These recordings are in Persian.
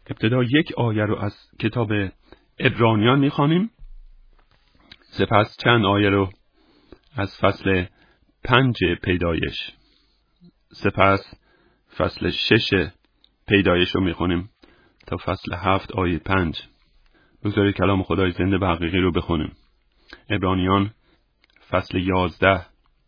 ابتدا یک آیه رو از کتاب عبرانیان میخوانیم، سپس چند آیه رو از فصل 5 پیدایش، سپس فصل 6 پیدایش رو میخونیم تا فصل 7 آیه 5. بگذارید کلام خدای زنده و حقیقی رو بخونیم. عبرانیان فصل 11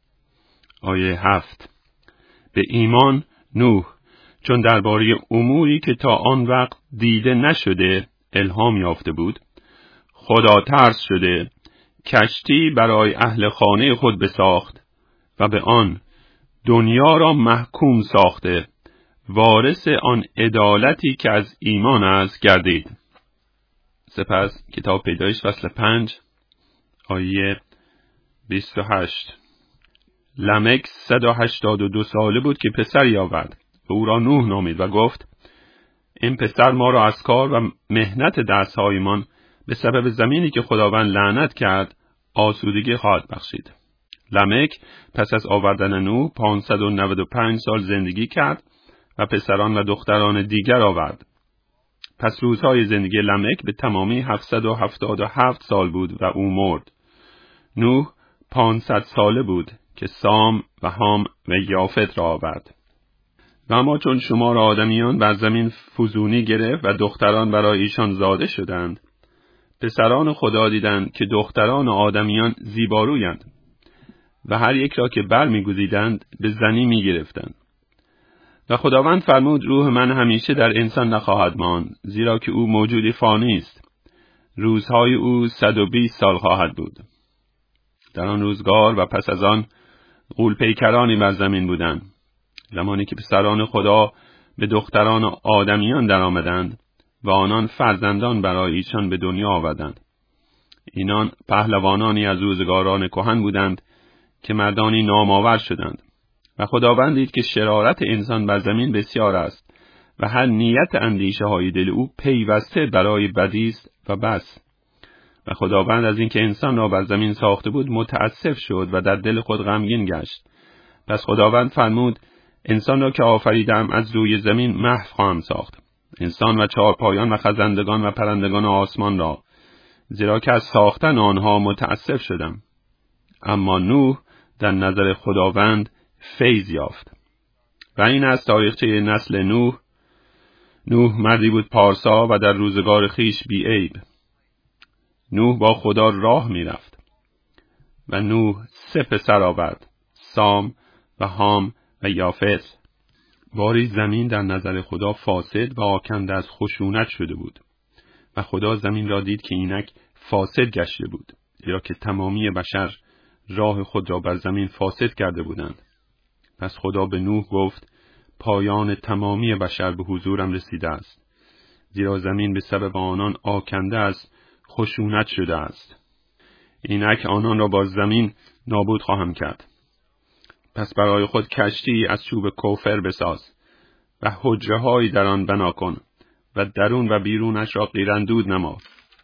آیه 7. به ایمان نوح چون درباره اموری که تا آن وقت دیده نشده الهام یافته بود، خدا ترس شده کشتی برای اهل خانه خود بساخت و به آن دنیا را محکوم ساخته، وارث آن عدالتی که از ایمان است گردید. سپس کتاب پیدایش فصل 5 آیه 28. لمک 182 ساله بود که پسری آورد و او را نوح نامید و گفت: این پسر ما را از کار و مهنت دستهایمان به سبب زمینی که خداوند لعنت کرد آسودگی خواهد بخشید. لمک پس از آوردن نوح 595 سال زندگی کرد و پسران و دختران دیگر آورد. پس روزهای زندگی لمک به تمامی 777 سال بود و او مرد. نوح 500 ساله بود که سام و هام و یافت را آورد. و اما چون شمار آدمیان بر زمین فزونی گرفت و دختران برای ایشان زاده شدند، پسران خدا دیدند که دختران آدمیان زیبارویند و هر یک را که بر می‌گزیدند به زنی می‌گرفتند. و خداوند فرمود: روح من همیشه در انسان نخواهد ماند، زیرا که او موجودی فانی است. روزهای او 120 سال خواهد بود. در آن روزگار و پس از آن غول پیکرانی بر زمین بودند. زمانی که پسران خدا به دختران آدمیان در آمدند و آنان فرزندان برای ایشان به دنیا آوردند. اینان پهلوانانی از روزگاران کهن بودند که مردانی نامآور شدند. و خداوند دید که شرارت انسان بر زمین بسیار است و هر نیت اندیشه های دل او پیوسته برای بدی است و بس. و خداوند از اینکه انسان را بر زمین ساخته بود متاسف شد و در دل خود غمگین گشت. پس خداوند فرمود: انسان را که آفریدم از روی زمین محو خواهم ساخت، انسان و چهارپایان و خزندگان و پرندگان آسمان را، زیرا که از ساختن آنها متاسف شدم. اما نوح در نظر خداوند فیض یافت. و این از تاریخچه نسل نوح. نوح مردی بود پارسا و در روزگار خیش بی عیب. نوح با خدا راه می رفت. و نوح 3 پسر آورد: سام و هام و یافت. باری زمین در نظر خدا فاسد و آکنده از خشونت شده بود. و خدا زمین را دید که اینک فاسد گشته بود، زیرا که تمامی بشر راه خود را بر زمین فاسد کرده بودند. پس خدا به نوح گفت: پایان تمامی بشر به حضورم رسیده است، زیرا زمین به سبب آنان آکنده از خشونت شده است. اینک آنان را با زمین نابود خواهم کرد. پس برای خود کشتی از چوب کوفر بساز و حجره‌هایی در آن بنا کن و درون و بیرونش را قیراندود نما.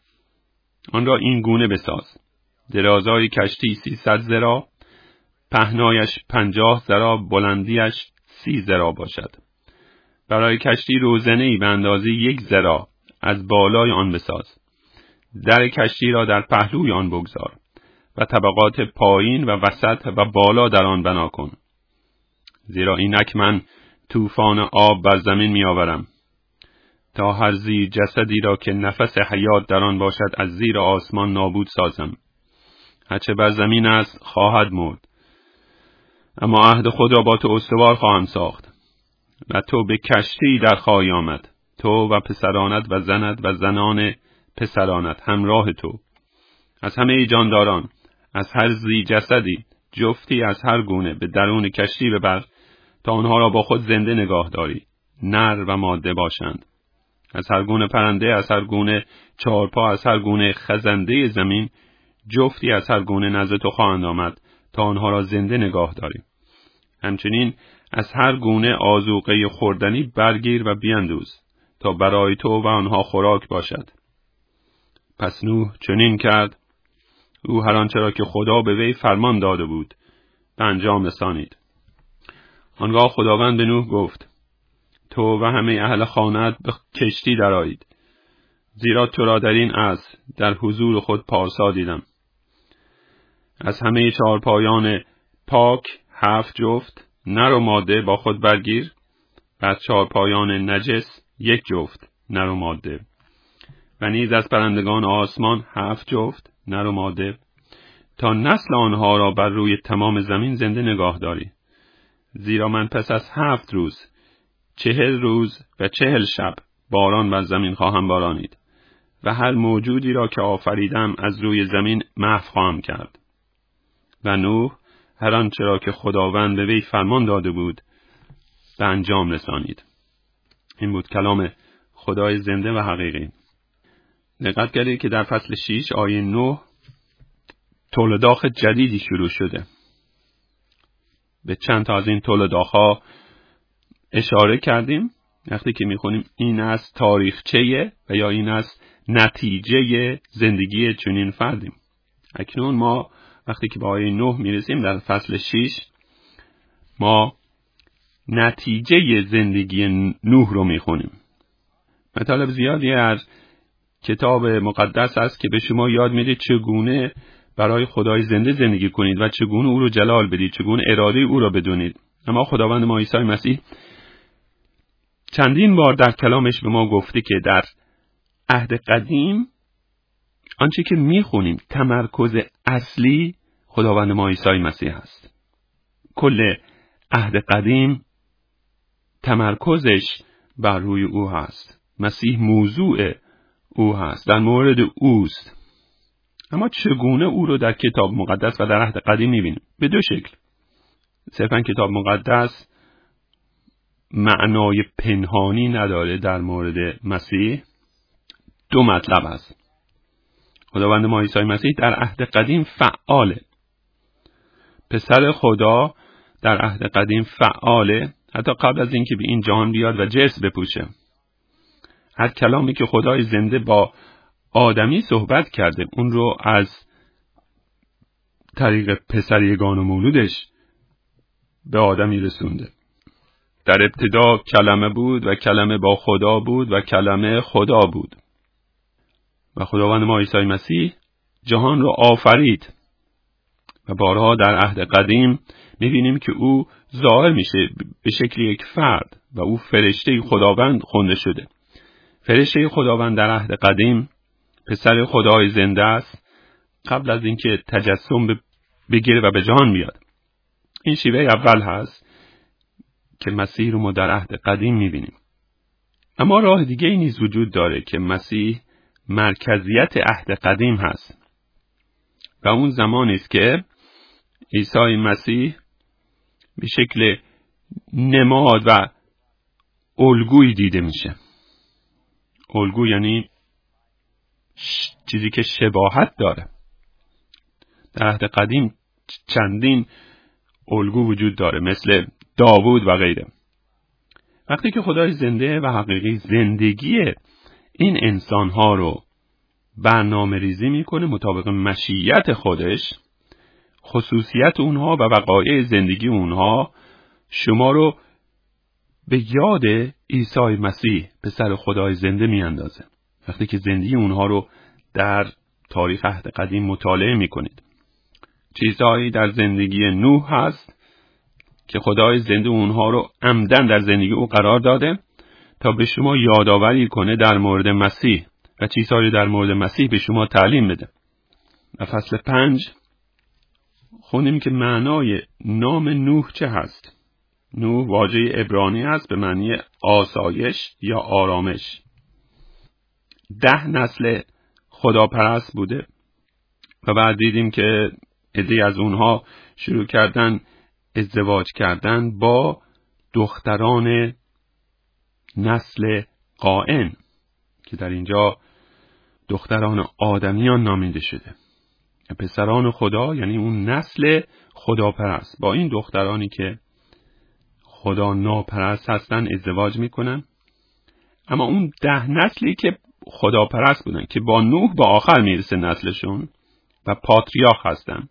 آن را این گونه بساز: درازای کشتی 300 ذراع، پهنایش 50 ذراع، بلندیش 30 ذراع باشد. برای کشتی روزنه‌ای به اندازه 1 ذراع از بالای آن بساز. در کشتی را در پهلوی آن بگذار و طبقات پایین و وسط و بالا در آن بنا کن، زیرا اینک من طوفان آب بر زمین می آورم تا هر زی جسدی را که نفس حیات در آن باشد از زیر آسمان نابود سازم. هرچه بر زمین است خواهد مرد، اما عهد خود را با تو استوار خواهم ساخت. و تو به کشتی در خواهی آمد، تو و پسرانت و زنت و زنان پسرانت همراه تو، از همه جانداران، از هر زی جسدی جفتی از هر گونه به درون کشتی ببر تا آنها را با خود زنده نگاه داری، نر و ماده باشند. از هر گونه پرنده، از هر گونه چهارپا، از هر گونه خزنده زمین جفتی از هر گونه نزد تو خواهند آمد تا آنها را زنده نگاه داری. همچنین از هر گونه آذوقه خوردنی برگیر و بیندوز تا برای تو و آنها خوراک باشد. پس نوح چنین کرد. او هر آنچه را که خدا به وی فرمان داده بود به انجام رسانید. آنگاه خداوند به نوح گفت: تو و همه اهل خانه‌ات به کشتی درآیید، زیرا تو را در این عصر در حضور خود پارسا دیدم. از همه چهارپایان پاک 7 جفت نر و ماده با خود برگیر، و از چهارپایان نجس 1 جفت نر و ماده، و نیز از پرندگان آسمان 7 جفت نر و ماده، تا نسل آنها را بر روی تمام زمین زنده نگاه داری. زیرا من پس از 7 روز 40 روز و 40 شب باران بر زمین خواهم بارانید و هر موجودی را که آفریدم از روی زمین محو خواهم کرد. و نوح هر آنچه را که خداوند به وی فرمان داده بود به انجام رسانید. این بود کلام خدای زنده و حقیقی. دقت کردید که در فصل 6 آیه 9 تولداخ جدیدی شروع شده. به چند تا از این تولداخ‌ها اشاره کردیم وقتی که میخونیم این از تاریخچه و یا این از نتیجه زندگی چنین فردیم. اکنون ما وقتی که به آیه 9 میرسیم در فصل 6 ما نتیجه زندگی نوح رو میخونیم. مطالب زیادی از کتاب مقدس هست که به شما یاد میده چگونه برای خدای زنده زندگی کنید و چگونه او رو جلال بدید، چگونه اراده او را بدونید. اما خداوند ما عیسی مسیح چندین بار در کلامش به ما گفته که در عهد قدیم آنچه که میخونیم تمرکز اصلی خداوند ما عیسی مسیح است. کل عهد قدیم تمرکزش بر روی او هست. مسیح موضوع او هست، در مورد اوست. اما چگونه او رو در کتاب مقدس و در عهد قدیم میبینیم؟ به دو شکل. صرفا کتاب مقدس معنای پنهانی نداره در مورد مسیح. 2 مطلب است. خداوند ما عیسی مسیح در عهد قدیم فعاله. پسر خدا در عهد قدیم فعاله، حتی قبل از اینکه به این جهان بیاد و جسم بپوشه. هر کلامی که خدای زنده با آدمی صحبت کرده اون رو از طریق پسر یگانه مولودش به آدمی رسونده. در ابتدا کلمه بود و کلمه با خدا بود و کلمه خدا بود. و خداوند ما عیسی مسیح جهان رو آفرید و بارها در عهد قدیم می‌بینیم که او ظاهر میشه به شکل یک فرد و او فرشته خداوند خونده شده. فرشته خداوند در عهد قدیم پسر خدای زنده است قبل از اینکه تجسم بگیره و به جهان بیاد. این شیوه اول هست که مسیح رو ما در عهد قدیم می‌بینیم. اما راه دیگه ای نیز وجود داره که مسیح مرکزیت عهد قدیم هست و اون زمانی است که عیسی مسیح به شکل نماد و الگویی دیده میشه. الگو یعنی چیزی که شباهت داره. در عهد قدیم چندین الگو وجود داره مثل داوود و غیره. وقتی که خدای زنده و حقیقی زندگی این انسانها رو برنامه ریزی میکنه مطابق مشیت خودش، خصوصیت اونها و وقایع زندگی اونها شما رو به یاد عیسی مسیح پسر خدای زنده میاندازه. وقتی که زندگی اونها رو در تاریخ عهد قدیم مطالعه میکنید، چیزهایی در زندگی نوح هست که خدای زنده اونها رو عمدن در زندگی او قرار داده تا به شما یادآوری کنه در مورد مسیح و چیزهایی در مورد مسیح به شما تعلیم بده. در فصل 5 خوندیم که معنای نام نوح چه هست. نوح واژه عبرانی است به معنی آسایش یا آرامش. 10 نسل خداپرست بوده و بعد دیدیم که عده‌ای از اونها شروع کردن ازدواج کردن با دختران نسل قائن که در اینجا دختران آدمیان نامیده شده. پسران خدا یعنی اون نسل خداپرست با این دخترانی که خدا ناپرست هستن ازدواج میکنن. اما اون 10 نسلی که خداپرست بودن که با نوح به آخر میرسه نسلشون و پاتریارخ هستن،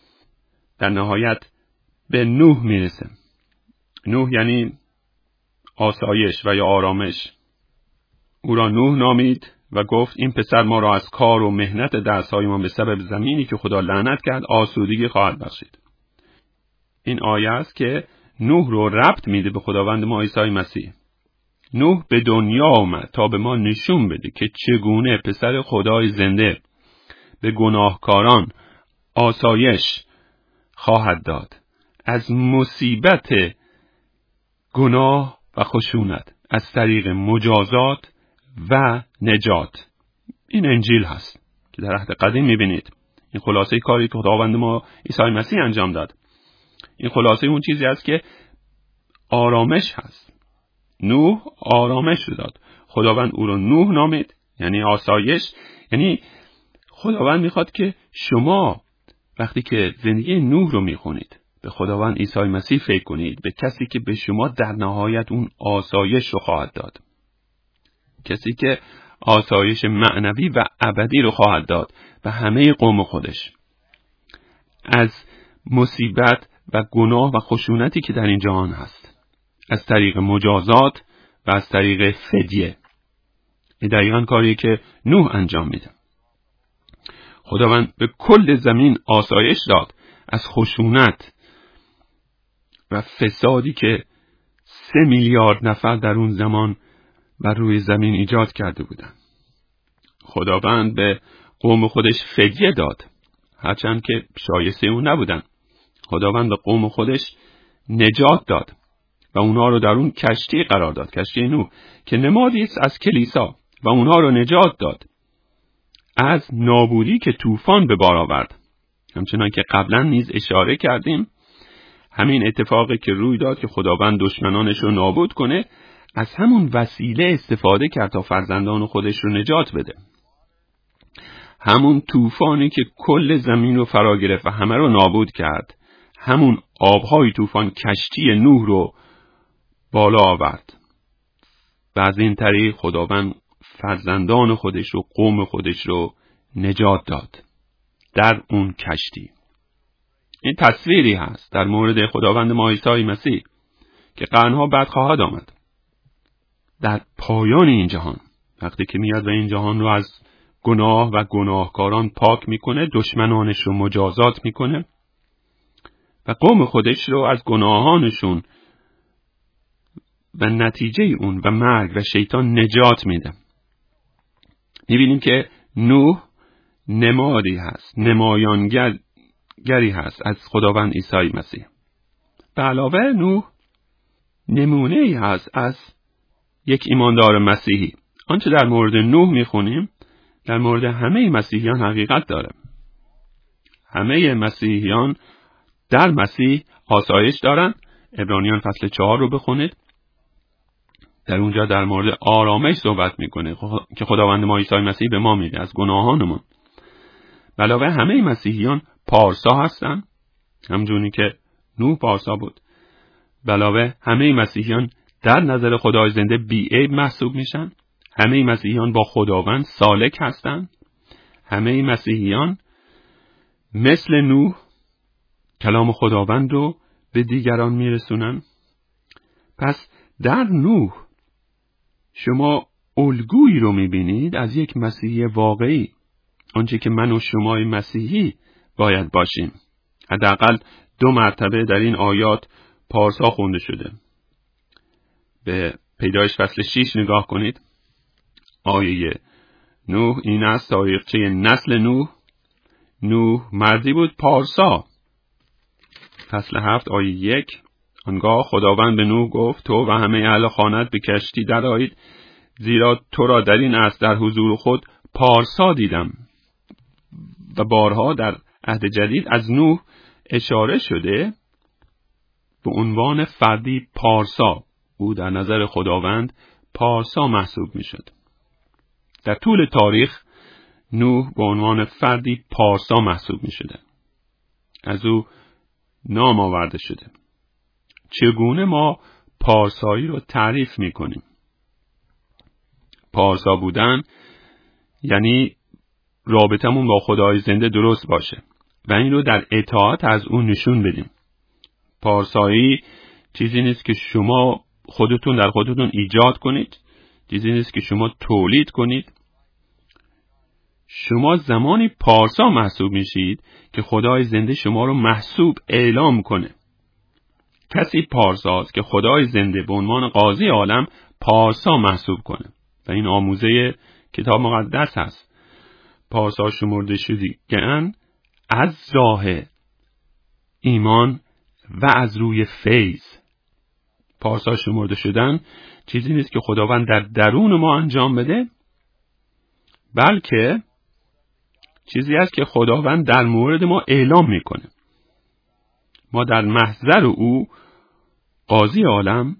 در نهایت به نوح میرسه. نوح یعنی آسایش و یا آرامش. او را نوح نامید و گفت این پسر ما را از کار و مهنت دست‌هایمان به سبب زمینی که خدا لعنت کرد آسودگی خواهد بخشید. این آیه است که نوح رو ربط میده به خداوند ما عیسی مسیح. نوح به دنیا آمد تا به ما نشون بده که چگونه پسر خدای زنده به گناهکاران آسایش خواهد داد از مصیبت گناه و خشونت از طریق مجازات و نجات. این انجیل هست که در عهد قدیم میبینید. این خلاصه کاری که خداوند ما عیسی مسیح انجام داد. این خلاصه اون چیزی است که آرامش هست. نوح آرامش رو داد. خداوند او رو نوح نامید، یعنی آسایش. یعنی خداوند میخواد که شما وقتی که زندگی نوح رو میخونید به خداوند عیسی مسیح فکر کنید، به کسی که به شما در نهایت اون آسایش رو خواهد داد، کسی که آسایش معنوی و ابدی رو خواهد داد و همه قوم خودش از مصیبت و گناه و خشونتی که در این جهان هست، از طریق مجازات و از طریق فدیه. این دقیقاً کاریه که نوح انجام میده. خداوند به کل زمین آسایش داد از خشونت و فسادی که 3 میلیارد نفر در اون زمان بر روی زمین ایجاد کرده بودند. خداوند به قوم خودش فدیه داد، هرچند که شایسته اون نبودن. خداوند به قوم خودش نجات داد و اونها رو در اون کشتی قرار داد، کشتی نوح که نمادی است از کلیسا، و اونها رو نجات داد از نابودی که طوفان به بار آورد. همچنان که قبلا نیز اشاره کردیم، همین اتفاقی که روی داد که خداوند دشمنانش رو نابود کنه، از همون وسیله استفاده کرد تا فرزندان خودش رو نجات بده. همون طوفانی که کل زمین رو فرا گرفت و همه رو نابود کرد، همون آبهای طوفان کشتی نوح رو بالا آورد و از این طریق خداوند فرزندان خودش رو، قوم خودش رو نجات داد در اون کشتی. این تصویری هست در مورد خداوند ما عیسی مسیح که قرنها بعد خواهد آمد. در پایان این جهان وقتی که میاد و این جهان رو از گناه و گناهکاران پاک میکنه، دشمنانش رو مجازات میکنه و قوم خودش رو از گناهانشون و نتیجه اون و مرگ و شیطان نجات میده. میبینیم که نوح نمادی هست، نمایانگری هست از خداوند عیسی مسیح. به علاوه نوح نمونه ای هست از یک ایماندار مسیحی. آنچه در مورد نوح میخونیم در مورد همه مسیحیان حقیقت داره. همه مسیحیان در مسیح آسایش دارن. عبرانیان فصل 4 رو بخونید. در اونجا در مورد آرامش صحبت میکنه که خداوند ما عیسی مسیح به ما میده از گناهانمون. علاوه همه مسیحیان پارسا هستن، همونجوری که نوح پارسا بود. علاوه همه مسیحیان در نظر خدای زنده بی‌عیب محسوب میشن. همه مسیحیان با خداوند سالک هستن. همه مسیحیان مثل نوح کلام خداوند رو به دیگران میرسونن. پس در نوح شما الگویی رو میبینید از یک مسیحی واقعی، آنچه که من و شمای مسیحی باید باشیم. حداقل 2 مرتبه در این آیات پارسا خونده شده. به پیدایش فصل 6 نگاه کنید. آیه نوح این است: تاریخچه نسل نوح. نوح مردی بود پارسا. فصل 7 آیه 1: آنگاه خداوند به نوح گفت تو و همه اهل خانه‌ات به کشتی درآیید، زیرا تو را در این عصر در حضور خود پارسا دیدم. و بارها در عهد جدید از نوح اشاره شده به عنوان فردی پارسا. او در نظر خداوند پارسا محسوب می شد. در طول تاریخ نوح به عنوان فردی پارسا محسوب می شده. از او نام آورده شده. چگونه ما پارسایی رو تعریف می کنیم؟ پارسا بودن یعنی رابطمون با خدای زنده درست باشه و این رو در اطاعت از اون نشون بدیم. پارسایی چیزی نیست که شما خودتون در خودتون ایجاد کنید، چیزی نیست که شما تولید کنید. شما زمانی پارسا محسوب میشید که خدای زنده شما رو محسوب اعلام کنه. کسی پارساست که خدای زنده به عنوان قاضی عالم پارسا محسوب کنه و این آموزه کتاب مقدس هست. پارسا شمرده شدگان از راه ایمان و از روی فیض. پارسا شمرده شدن چیزی نیست که خداوند در درون ما انجام بده، بلکه چیزی است که خداوند در مورد ما اعلام میکنه. ما در محضر او قاضی عالم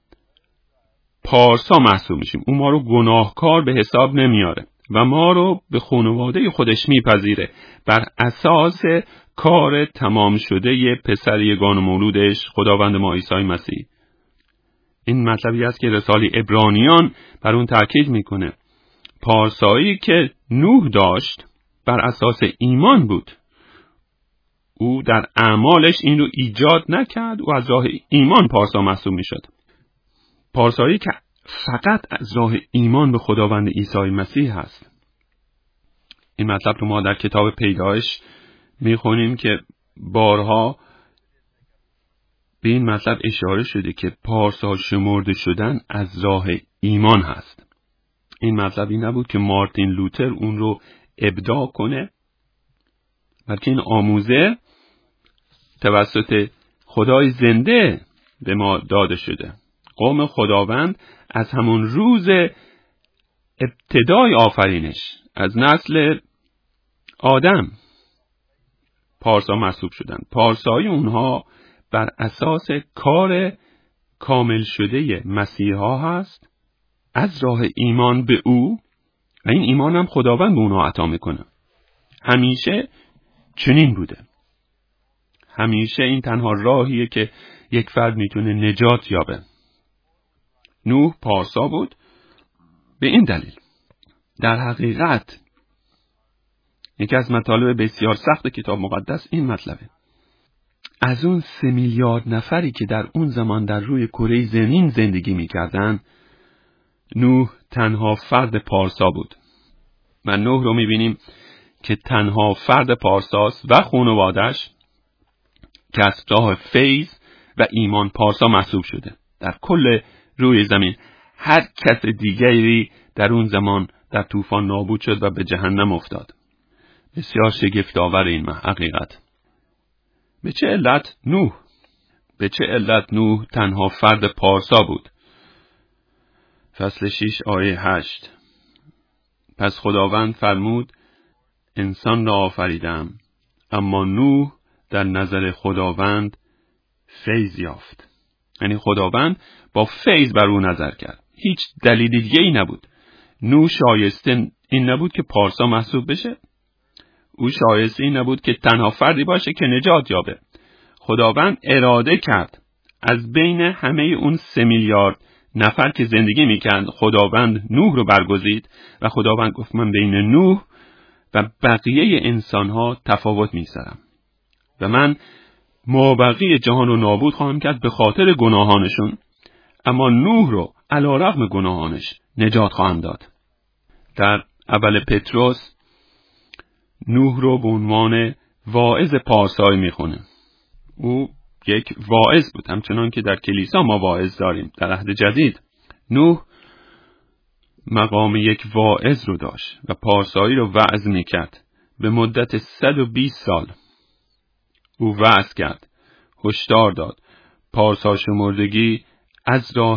پارسا محسوب میشیم. او ما رو گناهکار به حساب نمیاره و ما رو به خانواده خودش میپذیره بر اساس کار تمام شده پسر یگانه مولودش خداوند ما عیسی مسیح. این مطلبی است که رساله عبرانیان بر اون تاکید میکنه. پارسایی که نوح داشت بر اساس ایمان بود. او در اعمالش این رو ایجاد نکرد، او از راه ایمان پارسا محسوب میشد. پارسایی که فقط از راه ایمان به خداوند عیسی مسیح هست. این مطلب رو ما در کتاب پیدایش میخونیم که بارها به این مطلب اشاره شده که پارسا شمرده شدن از راه ایمان هست. این مطلبی نبود که مارتین لوتر اون رو ابداع کنه، بلکه این آموزه توسط خدای زنده به ما داده شده. قوم خداوند از همون روز ابتدای آفرینش از نسل آدم پارسا محسوب شدن. پارسای اونها بر اساس کار کامل شده مسیحا هست از راه ایمان به او و این ایمان هم خداوند به اونها عطا میکنه. همیشه چنین بوده. همیشه این تنها راهیه که یک فرد میتونه نجات یابه. نوح پارسا بود به این دلیل. در حقیقت یکی از مطالب بسیار سخت کتاب مقدس این مطلبه. از اون 3 میلیارد نفری که در اون زمان در روی کره زمین زندگی میکردن، نوح تنها فرد پارسا بود. و نوح رو میبینیم که تنها فرد پارساست و خانواده‌اش که از راه فیض و ایمان پارسا محسوب شده. در کل روی زمین هر کس دیگری در اون زمان در طوفان نابود شد و به جهنم افتاد. بسیار شگفت‌آور این حقیقت. به چه علت نوح تنها فرد پارسا بود؟ فصل 6 آیه 8. پس خداوند فرمود انسان را آفریدم، اما نوح در نظر خداوند فیض یافت. یعنی خداوند با فیض بر او نظر کرد. هیچ دلیل دیگه ای نبود. نوح شایسته این نبود که پارسا محسوب بشه. او شایسته این نبود که تنها فردی باشه که نجات یابه. خداوند اراده کرد از بین همه اون 3 میلیارد نفر که زندگی میکرد خداوند نوح رو برگزید و خداوند گفت من بین نوح و بقیه انسانها تفاوت میذارم و من مابقی جهان رو نابود خواهم کرد به خاطر گناهانشون، اما نوح رو علی رغم گناهانش نجات خواهم داد. در اول پتروس نوح رو به عنوان واعظ پارسایی میخونه. او یک واعظ بود، همچنان که در کلیسا ما واعظ داریم. در عهد جدید نوح مقام یک واعظ رو داشت و پارسایی رو وعظ میکرد. به مدت 120 سال او وعظ کرد، هشدار داد. پارسا شمردگی از راه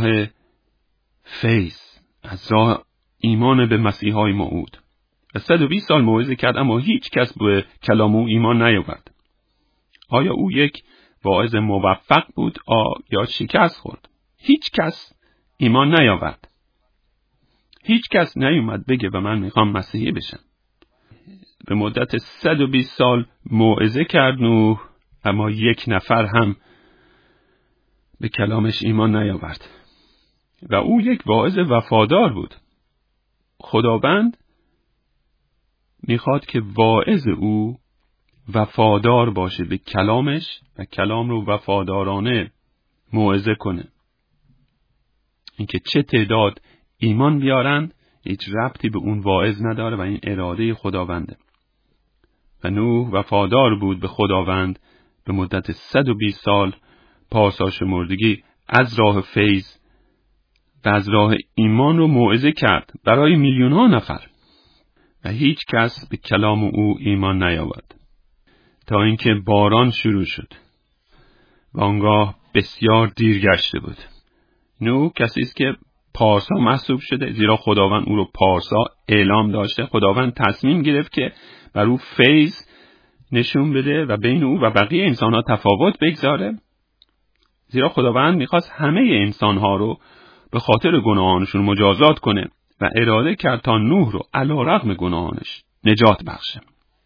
فیض، از راه ایمان به مسیحای موعود. 120 سال موعظه کرد، اما هیچ کس به کلام او ایمان نیاورد. آیا او یک واعظ موفق بود یا شکست خورد؟ هیچ کس ایمان نیاورد. هیچ کس نیومد بگه و من میخوام مسیحی بشم. به مدت 120 سال موعظه کرد نوح، اما یک نفر هم به کلامش ایمان نیاورد. و او یک واعظ وفادار بود. خداوند میخواد که واعظ او وفادار باشه به کلامش و کلام رو وفادارانه موعظه کنه. اینکه چه تعداد ایمان بیارن هیچ ربطی به اون واعظ نداره و این اراده خداونده. و نوح وفادار بود به خداوند به مدت 120 سال پارسا شمردگی از راه فیض و از راه ایمان رو موعظه کرد برای میلیون‌ها نفر و هیچ کس به کلام او ایمان نیاورد تا اینکه باران شروع شد و آنگاه بسیار دیر گشته بود. نوح کسی است که پارسا محسوب شده، زیرا خداوند او رو پارسا اعلام داشته. خداوند تصمیم گرفت که بر او فیض نشون بده و بین او و بقیه انسان‌ها تفاوت بگذاره، زیرا خداوند می‌خواست همه انسان‌ها رو به خاطر گناهانشون مجازات کنه و اراده کرد تا نوح رو علی‌رغم گناهانش نجات بخشه.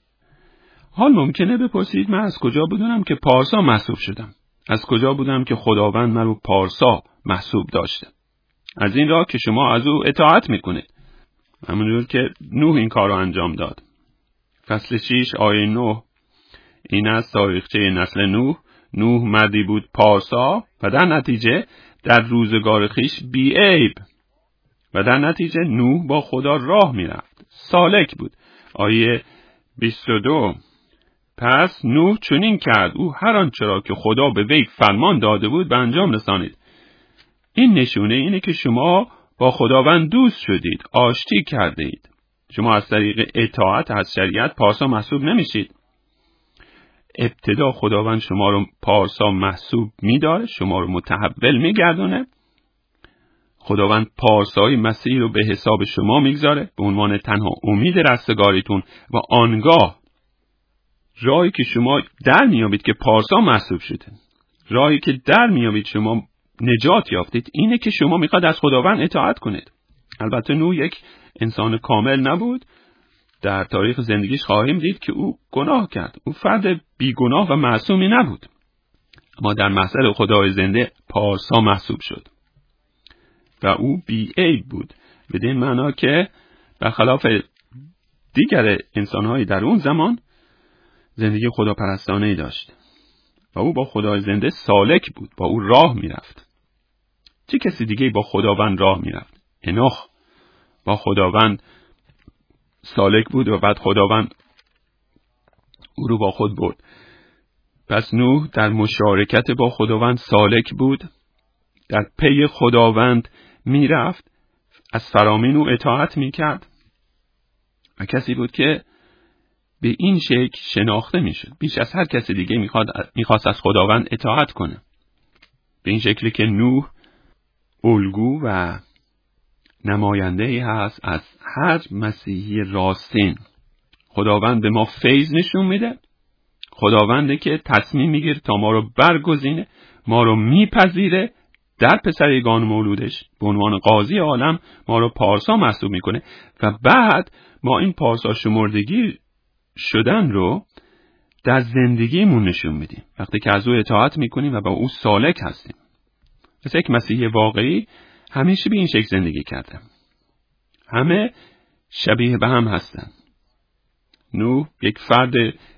حال ممکنه بپرسید من از کجا بدونم که پارسا محسوب شدم؟ از کجا بدونم که خداوند من رو پارسا محسوب داشته؟ از این راه که شما از او اطاعت میکنید، همونجور که نوح این کار رو انجام داد. فصل 6 آیه 9 این از تاریخچه نسل نوح. نوح مردی بود پارسا و در نتیجه در روزگار خیش بی‌عیب و در نتیجه نوح با خدا راه میرفت، سالک بود. آیه 22 پس نوح چنین کرد، او هر آنچه را که خدا به وی فرمان داده بود به انجام رسانید. این نشونه اینه که شما با خداوند دوست شدید، آشتی کرده اید. شما از طریق اطاعت از شریعت پارسا محسوب نمیشید. ابتدا خداوند شما رو پارسا محسوب می‌داره، شما رو متحول می‌گردونه. خداوند پارسای مسیح رو به حساب شما می‌گذاره به عنوان تنها امید رستگاریتون و آنگاه راهی که شما در میابید که پارسا محسوب شده، راهی که در میابید شما نجات یافتید، اینه که شما میخواد از خداوند اطاعت کنید. البته نوح یک انسان کامل نبود. در تاریخ زندگیش خواهیم دید که او گناه کرد. او فرد بیگناه و معصومی نبود، اما در محضر خدای زنده پارسا محسوب شد و او بی‌عیب بود، بدین معنا که برخلاف دیگر انسان‌های در اون زمان زندگی خداپرستانه‌ای داشت و او با خدای زنده سالک بود، با او راه میرفت. چه کسی دیگه با خداوند راه میرفت؟ هنوخ با خداوند سالک بود و بعد خداوند او رو با خود برد. پس نوح در مشارکت با خداوند سالک بود، در پی خداوند میرفت، از فرامین او اطاعت میکرد و کسی بود که به این شکل شناخته میشد. بیش از هر کسی دیگه میخواست از خداوند اطاعت کنه. به این شکلی که نوح الگو و نماینده‌ای هست از هر مسیحی راستین. خداوند به ما فیض نشون میده. خداونده که تصمیم میگیره تا ما رو برگزینه، ما رو میپذیره، در پسر یگانه مولودش به عنوان قاضی عالم ما رو پارسا محسوب میکنه و بعد ما این پارسا شمردگی شدن رو در زندگیمون نشون میدیم وقتی که از او اطاعت میکنیم و با او سالک هستیم. پس یک مسیحی واقعی همیشه به این شکل زندگی کرده. همه شبیه به هم هستن. نوح یک فرد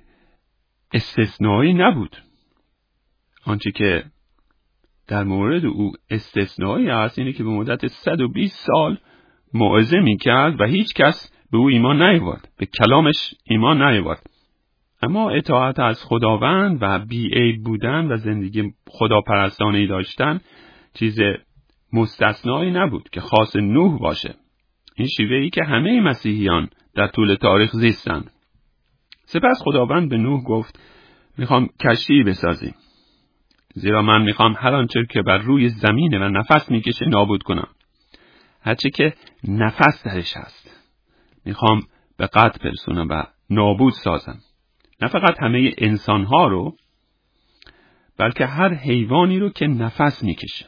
استثنایی نبود. آنچه که در مورد او استثنایی است اینه که به مدت 120 سال موعظه میکرد و هیچ کس به او ایمان نیاورد، به کلامش ایمان نیاورد. اما اطاعت از خداوند و بی‌عیب بودن و زندگی خداپرستانه‌ای داشتن چیز مستثنایی نبود که خاص نوح باشه. این شیوهی که همه مسیحیان در طول تاریخ زیستند. سپس خداوند به نوح گفت میخوام کشتی بسازیم، زیرا من میخوام هر آنچه که بر روی زمینه و نفس میکشه نابود کنم. هرچه که نفس درش هست میخوام به قطع برسونم و نابود سازم. نه فقط همه انسانها رو، بلکه هر حیوانی رو که نفس میکشه.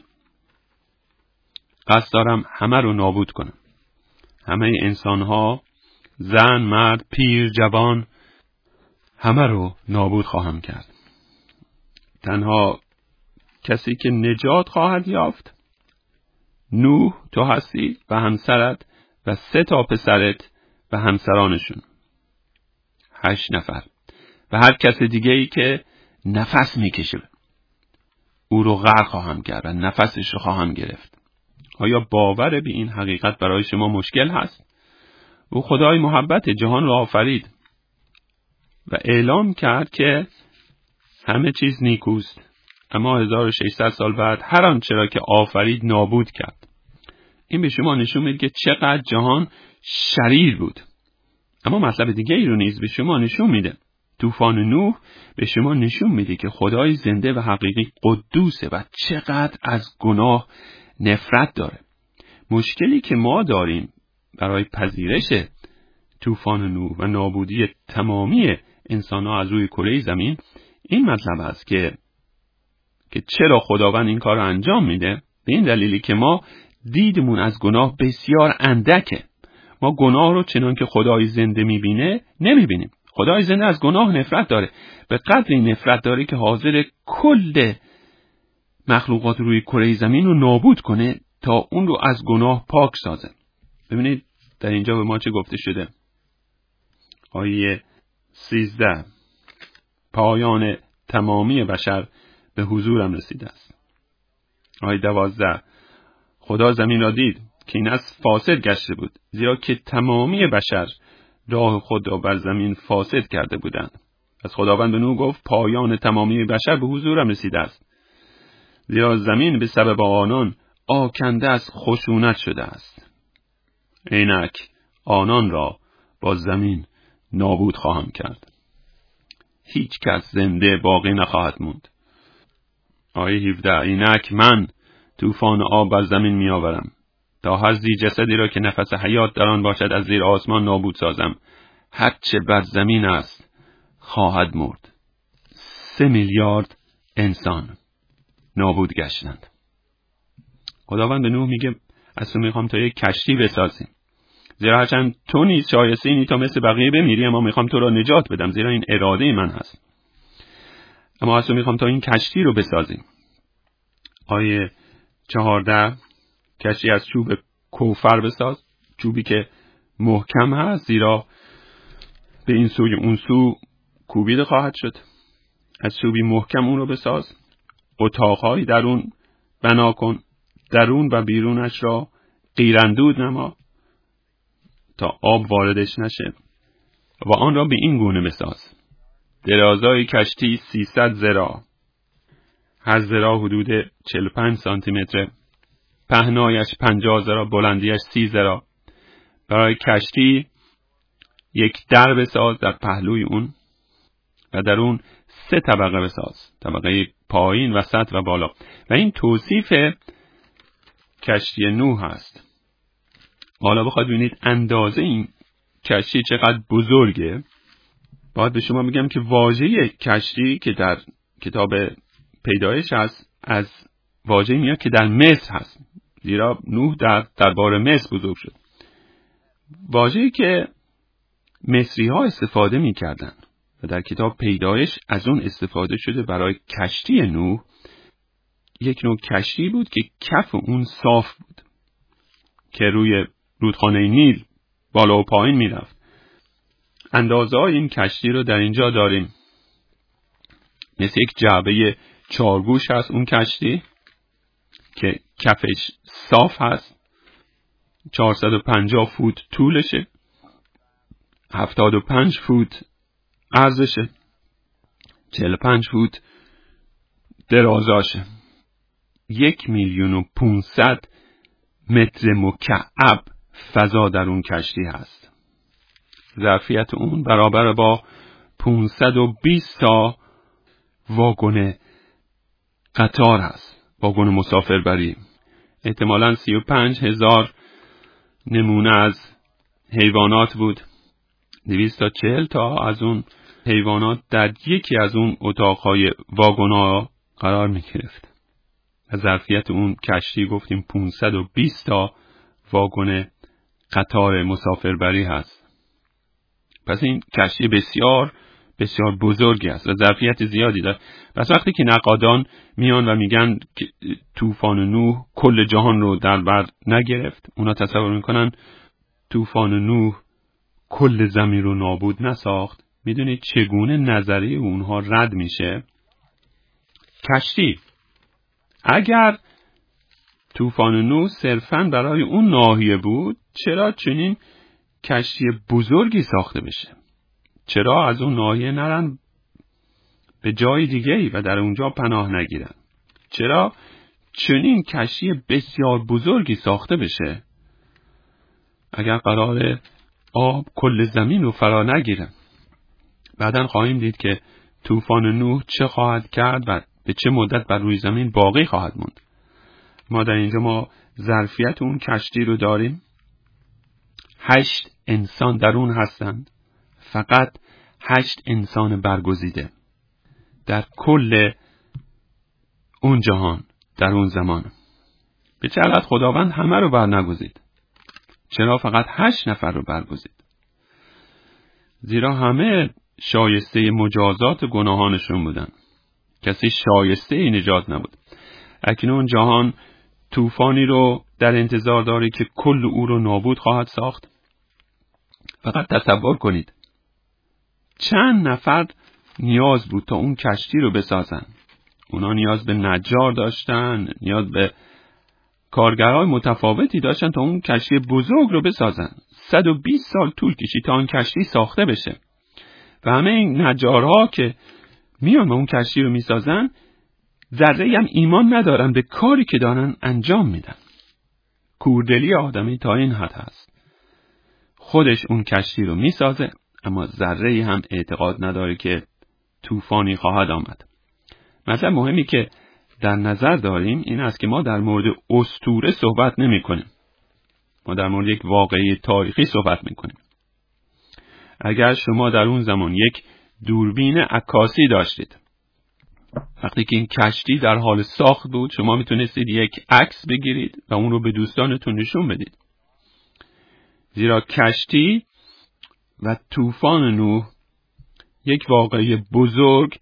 قصد دارم همه رو نابود کنم. همه انسانها، زن، مرد، پیر، جوان، همه رو نابود خواهم کرد. تنها کسی که نجات خواهد یافت نوح، تو هستی و همسرت و 3 پسرت و همسرانشون، 8 نفر و هر کس دیگه ای که نفس میکشه او رو غرق خواهم کرد و نفسش رو خواهم گرفت. آیا باور به این حقیقت برای شما مشکل هست؟ او خدای محبت جهان را آفرید و اعلام کرد که همه چیز نیکوست، اما 1600 سال بعد هر آنچه را که آفرید نابود کرد. این به شما نشون میده که چقدر جهان شریر بود. اما مطلب دیگه ای رو نیز به شما نشون میده. طوفان نوح به شما نشون میده که خدای زنده و حقیقی قدوسه و چقدر از گناه نفرت داره. مشکلی که ما داریم برای پذیرش طوفان نوح و نابودی تمامی انسان‌ها از روی کره زمین این مطلب است که چرا خداوند این کار رو انجام میده؟ به این دلیلی که ما دیدمون از گناه بسیار اندکه. ما گناه رو چنان که خدای زنده میبینه نمیبینیم. خدای زنده از گناه نفرت داره، به قدری نفرت داره که حاضر کل مخلوقات روی کره زمین رو نابود کنه تا اون رو از گناه پاک سازه. ببینید در اینجا به ما چه گفته شده. آیه 13: پایان تمامی بشر به حضورم رسیده است. آیه 12: خدا زمین را دید که این از فاسد گشته بود، زیرا که تمامی بشر راه خود را بر زمین فاسد کرده بودند. از خداوند به نوح گفت پایان تمامی بشر به حضورم رسیده است، زیرا زمین به سبب آنان آکنده از خشونت شده است. اینک آنان را با زمین نابود خواهم کرد، هیچ کس زنده باقی نخواهد موند. آیه 17: اینک من طوفان آب بر زمین می آورم تا هر ذی جسدی را که نفس حیات در آن باشد از زیر آسمان نابود سازم. هر چه بر زمین است خواهد مرد. 3 میلیارد انسان نابود گشتند. خداوند به نوح میگه از تو میخوام تا یک کشتی بسازیم، زیرا هرچند تو نیز شایسته اینی تا مثل بقیه بمیری، اما میخوام تو را نجات بدم، زیرا این اراده من هست. اما از تو میخوام تا این کشتی رو بسازیم. آیه 14: کشتی از چوب کوفر بساز، چوبی که محکم هست، زیرا به این سوی اون سو کوبیده خواهد شد. از چوبی محکم اون رو بساز. اتاقهای درون بنا کن، درون و بیرونش را قیراندود نما تا آب واردش نشه و آن را به این گونه بساز: درازای کشتی 300 ذراع، هر ذراع حدود 45 سانتی متر، پهنایش 50 ذراع، بلندیش 30 ذراع. برای کشتی یک در بساز در پهلوی اون و در اون 3 طبقه بساز، طبقه پایین، وسط و بالا. و این توصیف کشتی نوح هست. حالا بخواید ببینید اندازه این کشتی چقدر بزرگه، باید به شما میگم که واژه کشتی که در کتاب پیدایش هست از واژه میاد که در مصر هست، زیرا نوح دربار مصر بزرگ شد. واژه‌ای که مصری ها استفاده میکردن و در کتاب پیدایش از اون استفاده شده برای کشتی نوح. یک نوع کشتی بود که کف اون صاف بود که روی رودخانه نیل بالا و پایین میرفت. اندازه های این کشتی رو در اینجا داریم. مثل یک جعبه 4 گوش هست اون کشتی که کفش صاف هست. 450 فوت طولشه، 75 فوت عرضشه، 45 فوت درازاشه. 1,500,000 متر مکعب فضا در اون کشتی هست. ظرفیت اون برابر با 520 تا واگن قطار هست، واگن مسافربری. احتمالاً 35,000 نمونه از حیوانات بود. 240 تا از اون حیوانات در یکی از اون اتاقهای واگن‌ها قرار می گرفت. ظرفیت اون کشتی گفتیم 520 تا واگن قطار مسافربری هست. پس این کشتی بسیار بسیار بزرگی است و ظرفیت زیادی داره. پس وقتی که نقادان میان و میگن که طوفان نوح کل جهان رو در بر نگرفت، اونا تصور میکنن طوفان نوح کل زمین رو نابود نساخت. میدونید چگونه نظریه اونها رد میشه؟ کشتی اگر طوفان نوح صرفاً برای اون ناحیه بود، چرا چنین کشتی بزرگی ساخته بشه؟ چرا از اون ناحیه نرن به جای دیگه‌ای و در اونجا پناه نگیرن؟ چرا چنین کشتی بسیار بزرگی ساخته بشه اگر قرار آب کل زمین رو فرا نگیره؟ بعداً خواهیم دید که طوفان نوح چه خواهد کرد و به چه مدت بر روی زمین باقی خواهد موند. ما در اینجا ظرفیت اون کشتی رو داریم. 8 انسان در اون هستند. فقط 8 انسان برگزیده در کل اون جهان در اون زمان. به چه علت خداوند همه رو برنگزید؟ چرا فقط 8 نفر رو برگزید؟ زیرا همه شایسته مجازات گناهانشون بودن. کسی شایسته ای نجات نبود. اکنون جهان طوفانی رو در انتظار داره که کل او رو نابود خواهد ساخت. فقط تصور کنید چند نفر نیاز بود تا اون کشتی رو بسازن. اونا نیاز به نجار داشتن، نیاز به کارگرای متفاوتی داشتن تا اون کشتی بزرگ رو بسازن. 120 سال طول کشید تا اون کشتی ساخته بشه. و همه این نجارها که میان اون کشتی رو میسازن ذره هم ایمان ندارن به کاری که دارن انجام میدن. کوردلی آدمی تا این حد هست. خودش اون کشتی رو میسازه اما ذره هم اعتقاد نداره که طوفانی خواهد آمد. مثلا مهمی که در نظر داریم این است که ما در مورد اسطوره صحبت نمی کنیم. ما در مورد یک واقعه تاریخی صحبت می کنیم. اگر شما در اون زمان یک دوربین عکاسی داشتید، وقتی که این کشتی در حال ساخت بود، شما میتونستید یک عکس بگیرید و اون رو به دوستانتون نشون بدید. زیرا کشتی و طوفان نوح یک واقعه بزرگ،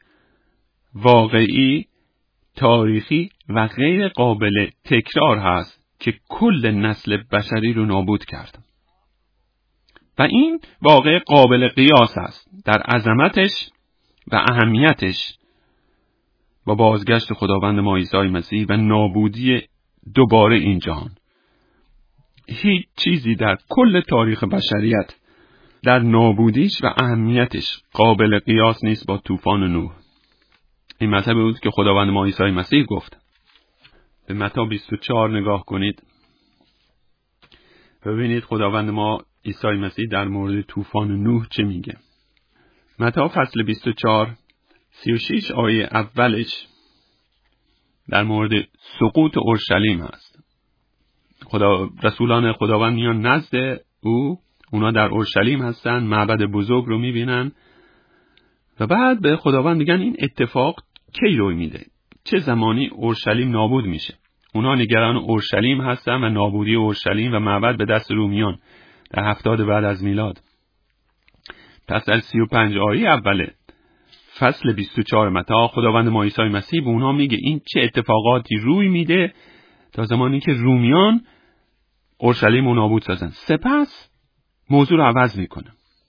واقعی، تاریخی و غیر قابل تکرار هست که کل نسل بشری رو نابود کرد. و این واقعه قابل قیاس است در عظمتش و اهمیتش با بازگشت خداوند ما عیسی مسیح و نابودی دوباره این جهان. هیچ چیزی در کل تاریخ بشریت در نابودیش و اهمیتش قابل قیاس نیست با طوفان نوح. این مطلب بود که خداوند ما عیسی مسیح گفت. به متی 24 نگاه کنید. ببینید خداوند ما عیسی مسیح در مورد طوفان نوح چه میگه. متی فصل 24 36 آیه اولش در مورد سقوط اورشلیم هست. رسولان خداوند میان نزد اونا در اورشلیم هستن، معبد بزرگ رو میبینن و بعد به خداوند میگن این اتفاق کی روی میده؟ چه زمانی اورشلیم نابود میشه؟ اونا نگران اورشلیم هستن و نابودی اورشلیم و معبد به دست رومیان در 70 بعد از میلاد. پس در 35 آیه اول فصل 24 متی خداوند ما عیسی مسیح به اونها میگه این چه اتفاقاتی روی میده تا زمانی که رومیان اورشلیم رو نابود سازن. سپس موضوع رو عوض میکنه.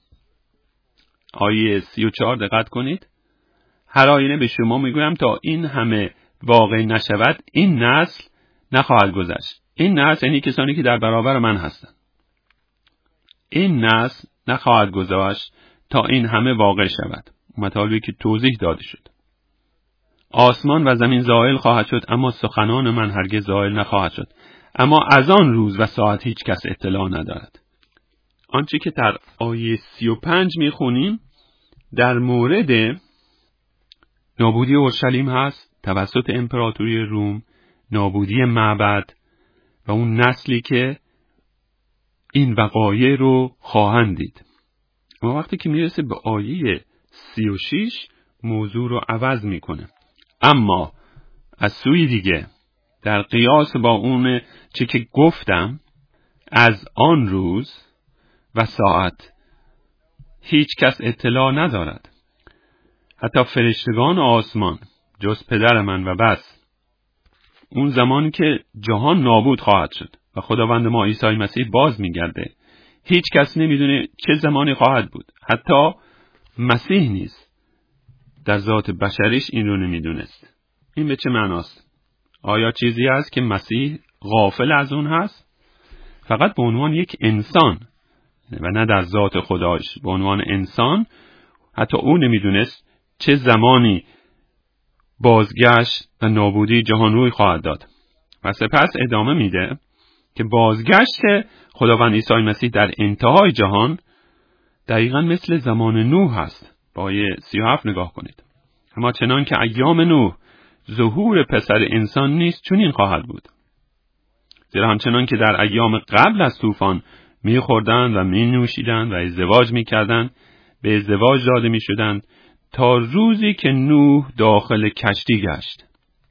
آیه 34 دقت کنید. هر آینه به شما میگویم تا این همه واقع نشود این نسل نخواهد گذشت. این نسل یعنی کسانی که در برابر من هستن. این نسل نخواهد گذشت تا این همه واقع شود. مطالبی که توضیح داده شد. آسمان و زمین زائل خواهد شد اما سخنان من هرگز زائل نخواهد شد. اما از آن روز و ساعت هیچ کس اطلاع ندارد. آنچه که در آیه 35 میخونیم در مورد نابودی اورشلیم هست توسط امپراتوری روم، نابودی معبد و اون نسلی که این وقایع رو خواهند دید. اما وقتی که میرسه به آیه 36 موضوع رو عوض میکنه. اما از سوی دیگه در قیاس با اون چه که گفتم از آن روز و ساعت هیچ کس اطلاع ندارد، حتی فرشتگان آسمان جز پدر من و بس. اون زمانی که جهان نابود خواهد شد و خداوند ما عیسی مسیح باز میگرده، هیچ کس نمیدونه چه زمانی خواهد بود. حتی مسیح نیست در ذات بشریش این رو نمیدونست. این به چه معناست؟ آیا چیزی هست که مسیح غافل از اون هست، فقط به عنوان یک انسان و نه در ذات خداش، به عنوان انسان حتی او نمیدونست چه زمانی بازگشت و نابودی جهان روی خواهد داد. و سپس ادامه میده که بازگشت خداوند عیسی مسیح در انتهای جهان دقیقاً مثل زمان نوح هست. با آیه 37 نگاه کنید. اما چنان که ایام نوح ظهور پسر انسان نیست چنین خواهد بود. زیرا همچنان که در ایام قبل از طوفان می‌خوردند و می‌نوشیدند و ازدواج می‌کردند، به ازدواج داده می‌شدند تا روزی که نوح داخل کشتی گشت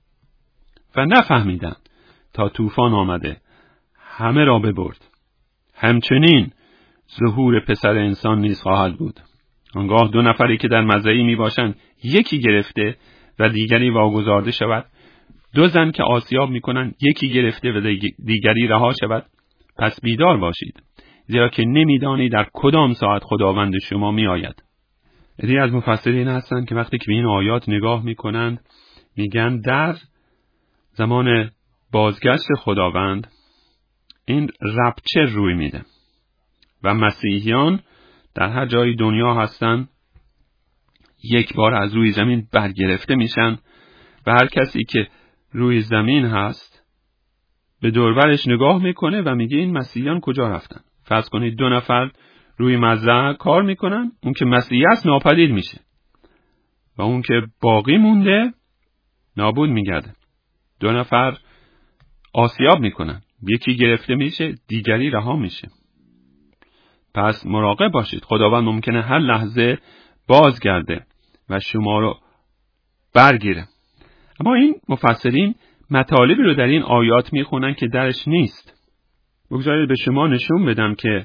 و نفهمیدند تا طوفان آمده همه را ببرد. همچنین ظهور پسر انسان نیز خواهد بود. آنگاه دو نفری که در مزرعه‌ای میباشند، یکی گرفته و دیگری واگذارده شود. دو زن که آسیاب میکنند، یکی گرفته و دیگری رها شود. پس بیدار باشید، زیرا که نمیدانی در کدام ساعت خداوند شما میآید. عده‌ای از مفسرین هستند که وقتی که به این آیات نگاه میکنند میگن در زمان بازگشت خداوند این رپچر روی میده و مسیحیان در هر جای دنیا هستن یک بار از روی زمین برگرفته میشن و هر کسی که روی زمین هست به دوربرش نگاه میکنه و میگه این مسیحیان کجا رفتن. فرض کنید دو نفر روی مزرعه کار میکنن، اون که مسیحی است ناپدید میشه و اون که باقی مونده نابود میگرده. دو نفر آسیاب میکنن، یکی گرفته میشه، دیگری رها میشه. پس مراقب باشید، خداوند ممکنه هر لحظه بازگرده و شما رو برگیره. اما این مفسرین مطالبی رو در این آیات میخونن که درش نیست. بگذارید به شما نشون بدم که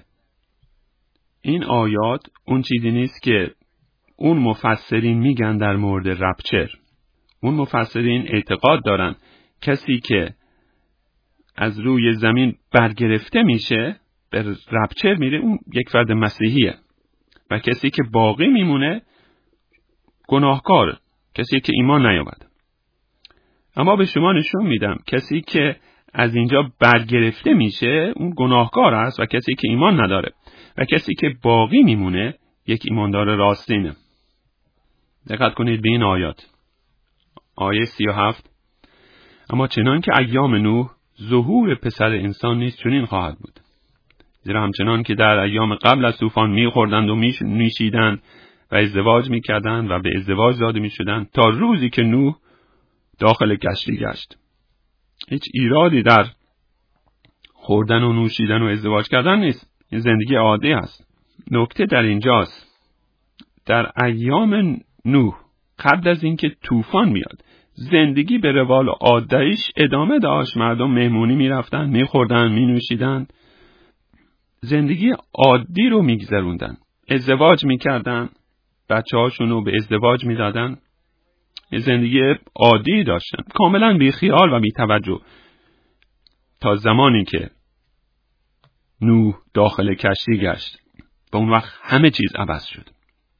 این آیات اون چیزی نیست که اون مفسرین میگن در مورد رپچر. اون مفسرین اعتقاد دارن کسی که از روی زمین برگرفته میشه به رپچر میره، اون یک فرد مسیحیه و کسی که باقی میمونه گناهکاره، کسی که ایمان نیاورده. اما به شما نشون میدم کسی که از اینجا برگرفته میشه اون گناهکار است و کسی که ایمان نداره و کسی که باقی میمونه یک ایماندار راستینه. دقت کنید به این آیات. آیه 37: اما چنان که ایام نوح ظهور پسر انسان نیست چنین خواهد بود. زیرا همچنان که در ایام قبل از طوفان میخوردند و میشیدند و ازدواج میکردند و به ازدواج داده میشدند تا روزی که نوح داخل کشتی گشت. هیچ ایرادی در خوردن و نوشیدن و ازدواج کردن نیست. این زندگی عادی است. نکته در اینجاست، در ایام نوح قبل از اینکه طوفان بیاد زندگی به روال عادیش ادامه داشت. مردم مهمونی میرفتن، میخوردن، مینوشیدن، زندگی عادی رو میگذروندن، ازدواج میکردن، بچه‌هاشون رو به ازدواج میدادن، زندگی عادی داشتن، کاملا بی خیال و بی توجه، تا زمانی که نوح داخل کشتی گشت و اون وقت همه چیز عوض شد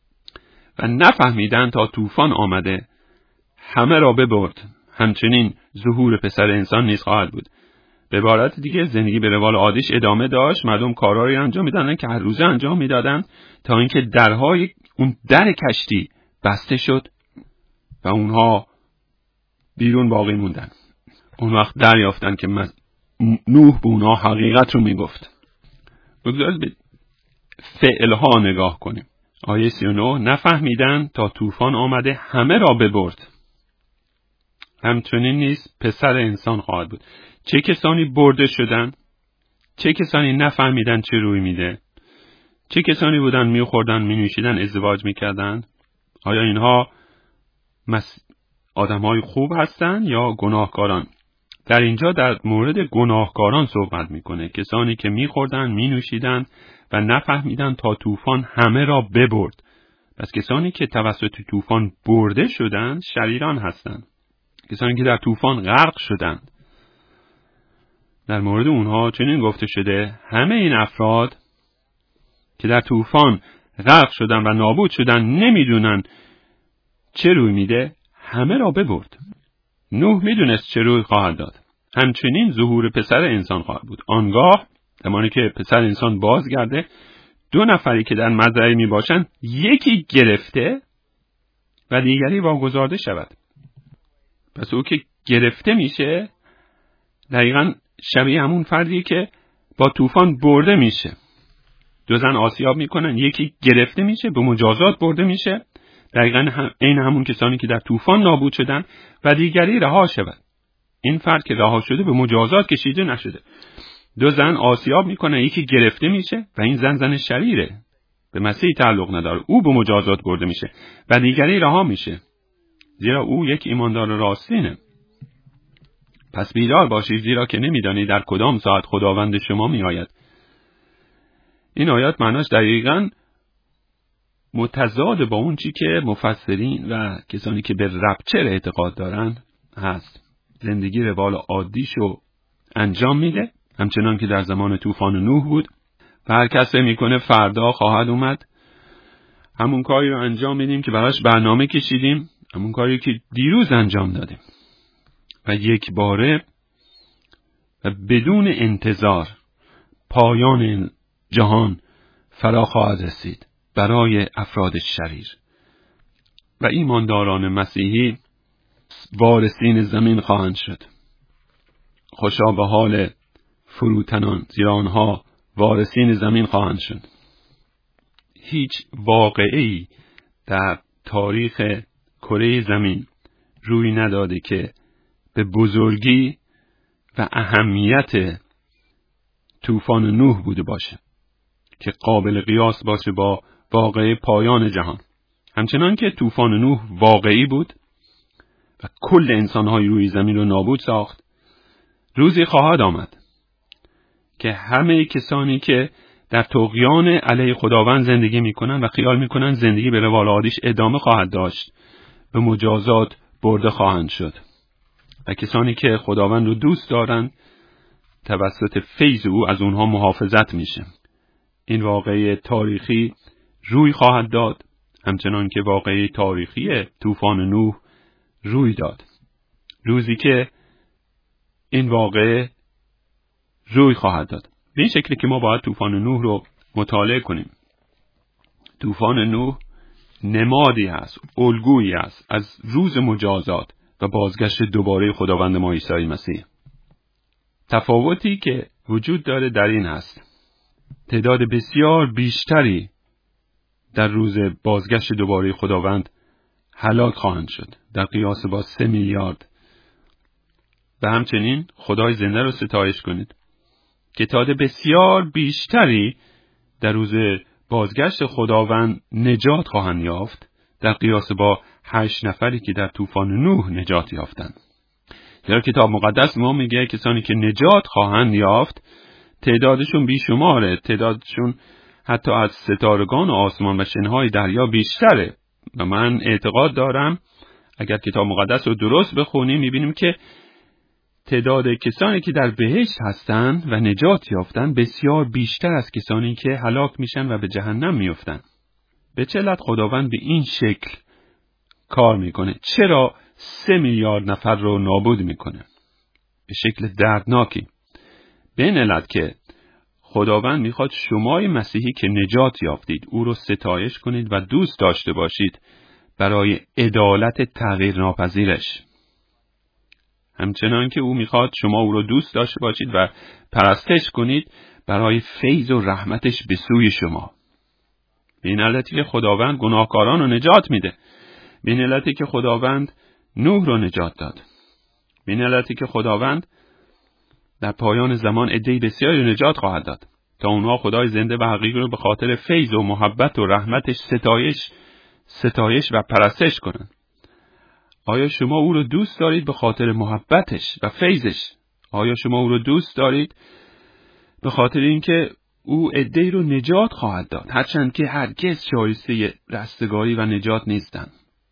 و نفهمیدن تا طوفان آمده همه را ببرد. همچنین ظهور پسر انسان نیز خواهد بود. به عبارت دیگه زندگی به روال عادیش ادامه داشت. مردم کارهایی انجام میدادن که هر روزه انجام میدادن تا اینکه درهای اون در کشتی بسته شد و اونها بیرون باقی موندن. اون وقت دریافتن که نوح به اونها حقیقت رو میگفت. بگذارید به فعلها نگاه کنیم. آیه 39: نفهمیدن تا طوفان آمده همه را ببرد. همچنین نیز پسر انسان خواهد بود. چه کسانی برده شدن؟ چه کسانی نفهمیدن چه روی میده؟ چه کسانی بودن میخوردن، مینوشیدن، ازدواج میکردن؟ آیا اینها آدمای خوب هستن یا گناهکاران؟ در اینجا در مورد گناهکاران صحبت میکنه. کسانی که میخوردن، مینوشیدن و نفهمیدن تا طوفان همه را ببرد. پس کسانی که توسط طوفان برده شدن شریران هستند. کسانی که در طوفان غرق شدند، در مورد اونها چنین گفته شده: همه این افراد که در طوفان غرق شدن و نابود شدن نمیدونن چه روی میده، همه را ببرد. نوح میدونست چه روی خواهد داد. همچنین ظهور پسر انسان خواهد بود. آنگاه زمانی که پسر انسان بازگرده، 2 نفری که در مزرعه می باشند، یکی گرفته و دیگری واگذارده شود. پس او که گرفته میشه دقیقاً شبیه همون فردیه که با طوفان برده میشه. 2 زن آسیاب میکنن، یکی گرفته میشه، به مجازات برده میشه، دقیقاً این همون کسانی که در طوفان نابود شدن، و دیگری رها شود. این فرد که رها شده به مجازات کشیده نشده. 2 زن آسیاب میکنن، یکی گرفته میشه و این زن شریره، به مسیح تعلق نداره، او به مجازات برده میشه و دیگری رها میشه، زیرا او یک ایماندار راستینه. پس بیدار باشید، زیرا که نمیدانید در کدام ساعت خداوند شما میآید. این آیات معناش دقیقاً متضاد با اون چی که مفسرین و کسانی که به رپچر اعتقاد دارن هست. زندگی روال عادیشو انجام میده، همچنان که در زمان طوفان نوح بود، و هر کس میکنه فردا خواهد اومد. همون کاری رو انجام میدیم که براش برنامه کشیدیم، همون کاری که دیروز انجام دادیم، و یک باره و بدون انتظار پایان جهان فرا خواهد رسید برای افراد شریر، و ایمانداران مسیحی وارثین زمین خواهند شد. خوشا به حال فروتنان، زیرا آنها وارثین زمین خواهند شد. هیچ واقعی در تاریخ کره زمین روی نداده که به بزرگی و اهمیت طوفان نوح بوده باشه که قابل قیاس باشه با واقعه پایان جهان. همچنان که طوفان نوح واقعی بود و کل انسان‌های روی زمین رو نابود ساخت، روزی خواهد آمد که همه کسانی که در طغیان علیه خداوند زندگی میکنن و خیال میکنن زندگی به روال عادیش ادامه خواهد داشت، به مجازات برده خواهند شد، و کسانی که خداوند رو دوست دارن توسط فیض او از اونها محافظت میشه. این واقعه تاریخی روی خواهد داد، همچنان که واقعه تاریخی طوفان نوح روی داد. روزی که این واقعه روی خواهد داد. به این شکلی که ما باید طوفان نوح رو مطالعه کنیم. طوفان نوح نمادی هست، الگویی است از روز مجازات و بازگشت دوباره خداوند ما عیسی مسیح. تفاوتی که وجود داره در این هست: تعداد بسیار بیشتری در روز بازگشت دوباره خداوند هلاک خواهند شد در قیاس با 3 میلیارد. و همچنین خدای زنده رو ستایش کنید که تعداد بسیار بیشتری در روز بازگشت خداوند نجات خواهند یافت در قیاس با 8 نفری که در طوفان نوح نجات یافتند. در کتاب مقدس ما میگه کسانی که نجات خواهند یافت تعدادشون بیشماره، تعدادشون حتی از ستارگان آسمان و شنهای دریا بیشتره. و من اعتقاد دارم اگر کتاب مقدس رو درست بخونیم میبینیم که تعداد کسانی که در بهشت هستند و نجات یافتند بسیار بیشتر از کسانی که هلاک میشن و به جهنم میافتند. به چه علت خداوند به این شکل کار میکنه؟ چرا 3 میلیارد نفر رو نابود میکنه به شکل دردناکی؟ به این علت که خداوند میخواد شمای مسیحی که نجات یافتید او رو ستایش کنید و دوست داشته باشید برای عدالت تغییر ناپذیرش. همچنان که او میخواد شما او رو دوست داشته باشید و پرستش کنید برای فیض و رحمتش به سوی شما. به این علتی که خداوند گناهکاران رو نجات میده. به این علتی که خداوند نوح رو نجات داد. به این علتی که خداوند در پایان زمان عده‌ای بسیاری رو نجات خواهد داد تا اونها خدای زنده و حقیقی رو به خاطر فیض و محبت و رحمتش ستایش و پرستش کنند. آیا شما او رو دوست دارید به خاطر محبتش و فیضش؟ آیا شما او رو دوست دارید به خاطر اینکه او عده‌ای رو نجات خواهد داد، هرچند که هرگز شایسته رستگاری و نجات نیستند؟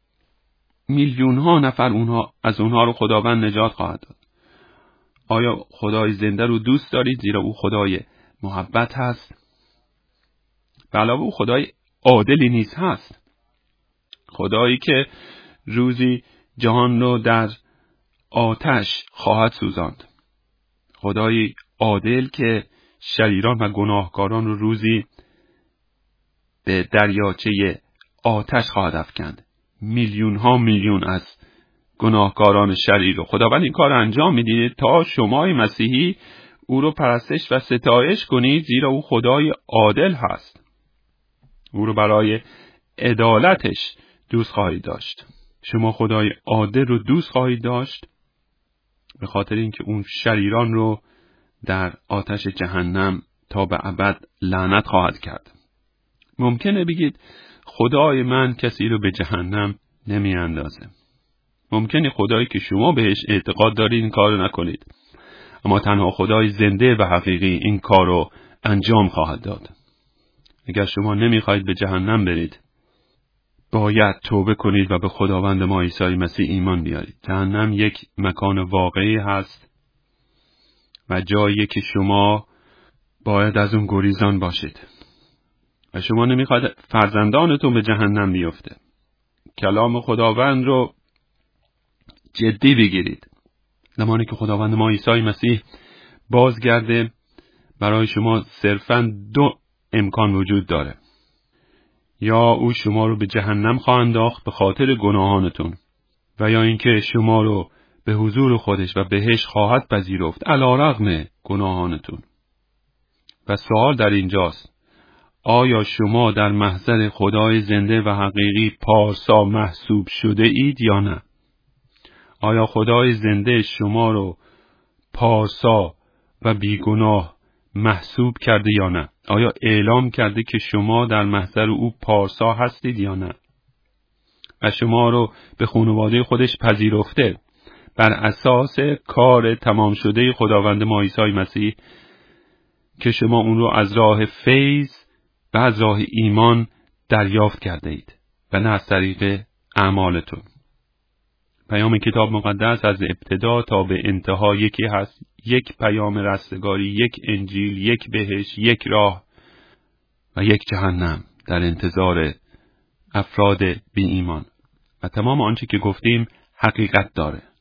میلیون ها نفر از اونها رو خداوند نجات خواهد داد. آیا خدای زنده رو دوست دارید زیرا او خدای محبت هست؟ به علاوه او خدای عادلی نیز هست، خدایی که روزی جهان رو در آتش خواهد سوزاند خدای عادل که شریران و گناهکاران رو روزی به دریاچه آتش خواهد افکند. میلیون ها میلیون از گناهکاران شریر رو خداوند این کار انجام میده تا شمای مسیحی او رو پرستش و ستایش کنید، زیرا او خدای عادل هست. او رو برای عدالتش دوست خواهید داشت. شما خدای عادل رو دوست خواهید داشت به خاطر اینکه اون شریران رو در آتش جهنم تا به ابد لعنت خواهد کرد. ممکنه بگید خدای من کسی رو به جهنم نمی اندازه. ممکنه خدایی که شما بهش اعتقاد دارید این کار رو نکنید، اما تنها خدای زنده و حقیقی این کار رو انجام خواهد داد. اگر شما نمیخواهید به جهنم برید، باید توبه کنید و به خداوند ما عیسی مسیح ایمان بیارید. جهنم یک مکان واقعی هست و جایی که شما باید از اون گریزان باشید و شما نمیخواهید فرزندانتون به جهنم بیفته. کلام خداوند رو جدی بگیرید. زمانی که خداوند ما عیسی مسیح بازگرده، برای شما صرفاً دو امکان وجود داره. یا او شما رو به جهنم خواهد انداخت به خاطر گناهانتون، و یا اینکه شما رو به حضور خودش و بهشت خواهد پذیرفت علیرغم گناهانتون. و سوال در اینجاست: آیا شما در محضر خدای زنده و حقیقی پارسا محسوب شده اید یا نه؟ آیا خدای زنده شما رو پارسا و بیگناه محسوب کرده یا نه؟ آیا اعلام کرده که شما در محضر او پارسا هستید یا نه؟ و شما رو به خانواده خودش پذیرفته بر اساس کار تمام شده خداوند ما عیسی مسیح که شما اون رو از راه فیض و از راه ایمان دریافت کرده اید و نه از طریق اعمالتون. پیام کتاب مقدس از ابتدا تا به انتها یکی هست: یک پیام رستگاری، یک انجیل، یک بهشت، یک راه و یک جهنم در انتظار افراد بی ایمان. و تمام آنچه که گفتیم حقیقت داره.